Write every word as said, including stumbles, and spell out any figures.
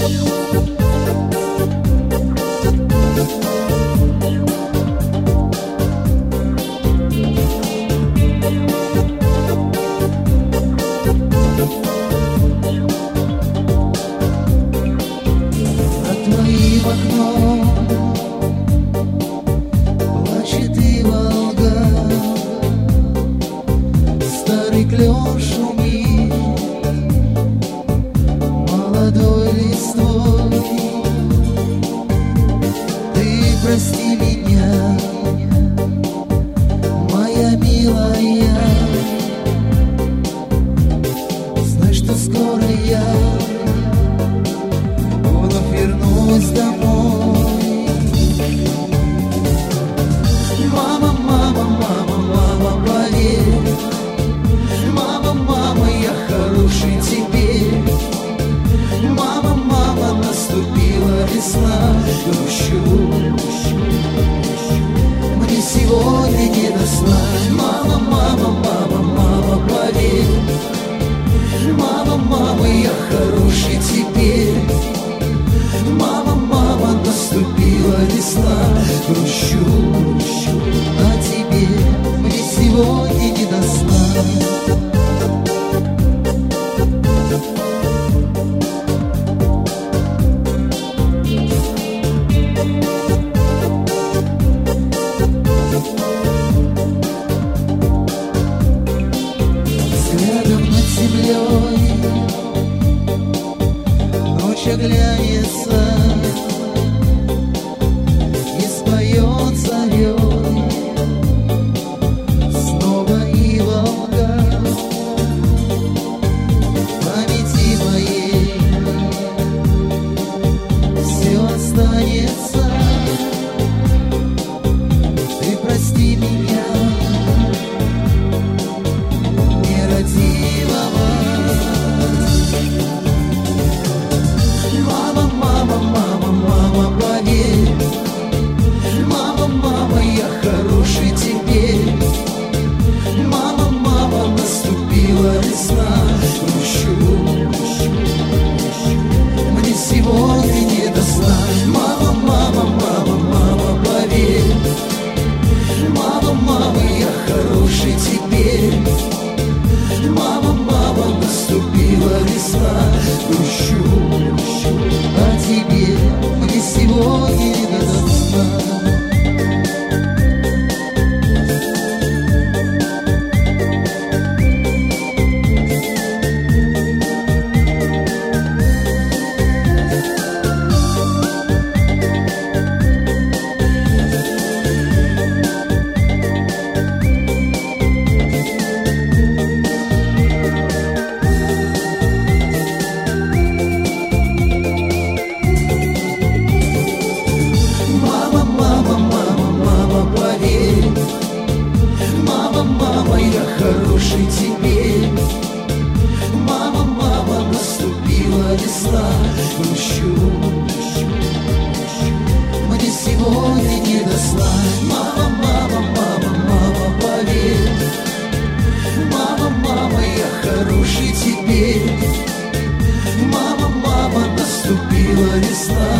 Клен шумит молодой листвой. Ты прости меня, моя милая, знай, что скоро я вновь вернусь домой. Мама, мама, мама, мама, поверь, мама, мама, я хороший теперь. Мама, мама, наступила весна. Грущу, мне сегодня не до сна. Мама, мама, мама, мама, поверь, мама, мама, я хороший теперь. Мама, мама, наступила весна. Грущу, а тебе мне сегодня не до сна. Взглядом над землей ночь оглянется и споет зарей снова и волга. В памяти моей все останется. Ты прости меня, нерадивого. Мама, мама, мама, мама, поверь, мама, мама, я хороший теперь. Мама, мама, наступила весна. Грущу, мне сегодня не до сна. Мама, мама, мама, мама, поверь, мама, мама, я хороший теперь. Мама, мама, наступила весна. Грущу, а тебе мне сегодня не до сна. Мама, я хороший теперь. Мама, мама, наступила весна. Грущу, мне сегодня не до сна. Мама, мама, мама, мама, поверь, мама, мама, я хороший теперь. Мама, мама, наступила весна.